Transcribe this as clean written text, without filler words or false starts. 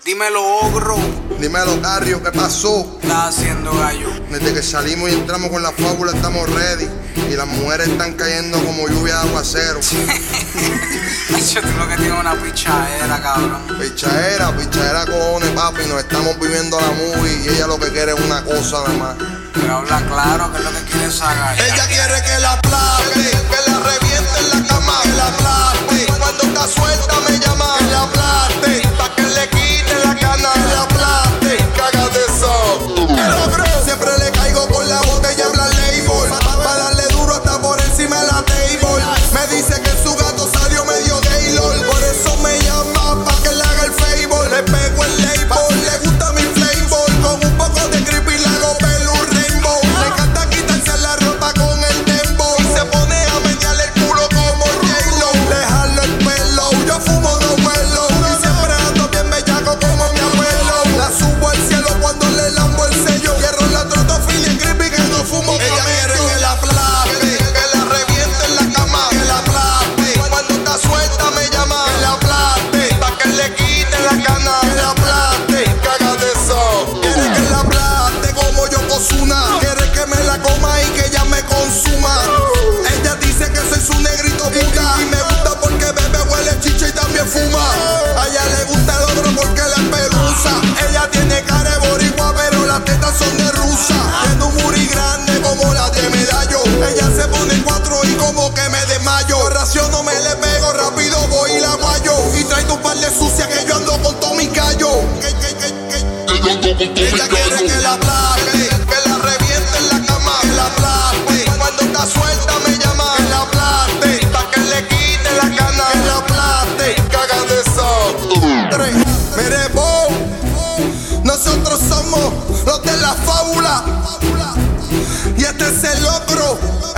Dímelo, ogro. Dímelo, Carrio, ¿qué pasó? ¿Qué estás haciendo, gallo? Desde que salimos y entramos con la fábula estamos ready. Y las mujeres están cayendo como lluvia de aguacero. Yo tengo que tirar una pichadera, cabrón. Pichadera cojones, papi. Nos estamos viviendo la movie y ella lo que quiere es una cosa nada más. Pero habla claro que es lo que quiere sacar. Ella quiere que la aplaste, que la reviente en la cama, que la aplaste. Cuando está suelta me llama, que la aplaste, pa' que le quite la cana, que la aplaste. Caga de eso. Siempre le caigo con la botella Black Label, pa' darle duro hasta por encima de la table. Me dice que su gato salió medio gay, lol. Por eso me llama, pa' que le haga el favor. Le pego el label, le gusta mi flavor. Con un poco de creepy le hago pelo rainbow. Le encanta quitarse la ropa con el dembow. Y se pone a menearle el culo como J-Lo. Le jalo el pelo, yo fumo dos vuelos. Y siempre ando bien bellaco como mi abuelo. La subo al cielo cuando le lambo el sello. Hierro la troto feeling creepy que no fumo. Ella quiere que la aplaste, que la reviente en la cama, que la aplaste. Cuando está suelta me llama, que la aplaste, pa' que le quite la cana, que la aplaste. Caga de eso. Quiere que la aplaste como yo Ozuna. Quiere que me la coma y que ella me consuma. Ella dice que soy su negrito puta. Y me gusta porque bebe, huele chicha y también fuma. A ella le gusta el otro porque la pelusa. Ella tiene cara de boricua pero las tetas son de rusa. Tiene un muri grande como la de Medallo. Ella se pone cuatro y como que me desmayo. Raciono me le pego rápido voy y la guayo. Y traigo un par de sucia que yo ando con todo mi callo. Ella quiere que la aplaste, que la reviente en la cama, que la aplaste. Cuando está suelta me llama, que la aplaste, pa' que le quite la cana, que la aplaste. Caga de eso. Mire, bo, nosotros somos los de la fábula. Y este es el logro.